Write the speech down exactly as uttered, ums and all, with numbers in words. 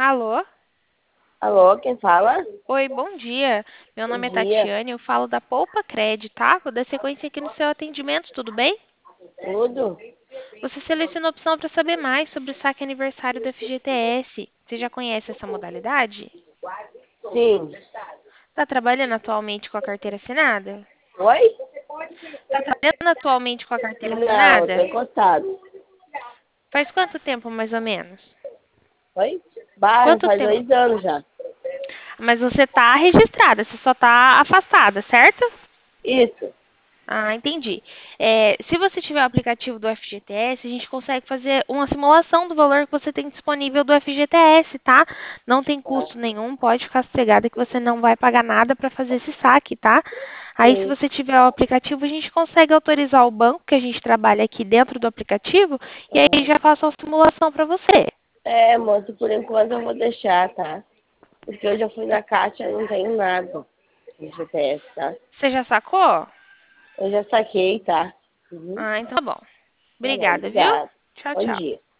Alô? Alô, quem fala? Oi, bom dia. Meu Bom nome é dia. Tatiane, eu falo da Poupa Cred, tá? Vou dar sequência aqui no seu atendimento, tudo bem? Tudo? Você seleciona a opção para saber mais sobre o saque aniversário do F G T S. Você já conhece essa modalidade? Sim. Está trabalhando atualmente com a carteira assinada? Oi? Está trabalhando atualmente com a carteira Não, eu tô assinada? encostado. Faz quanto tempo, mais ou menos? Oi? Bah, Quanto faz tempo? dois anos já. Mas você está registrada, você só está afastada, certo? Isso. Ah, entendi. É, se você tiver o aplicativo do F G T S, a gente consegue fazer uma simulação do valor que você tem disponível do F G T S, tá? Não tem custo nenhum, pode ficar sossegada que você não vai pagar nada para fazer esse saque, tá? Aí, se Sim. você tiver o aplicativo, a gente consegue autorizar o banco que a gente trabalha aqui dentro do aplicativo e aí Aham. já faça uma simulação para você. É, moço, por enquanto eu vou deixar, tá? Porque eu já fui na caixa e não tenho nada no G P S, tá? Você já sacou? Eu já saquei, tá? Uhum. Ah, então tá bom. Tá bom, Obrigada, viu? obrigada. Tchau, Bom tchau. dia.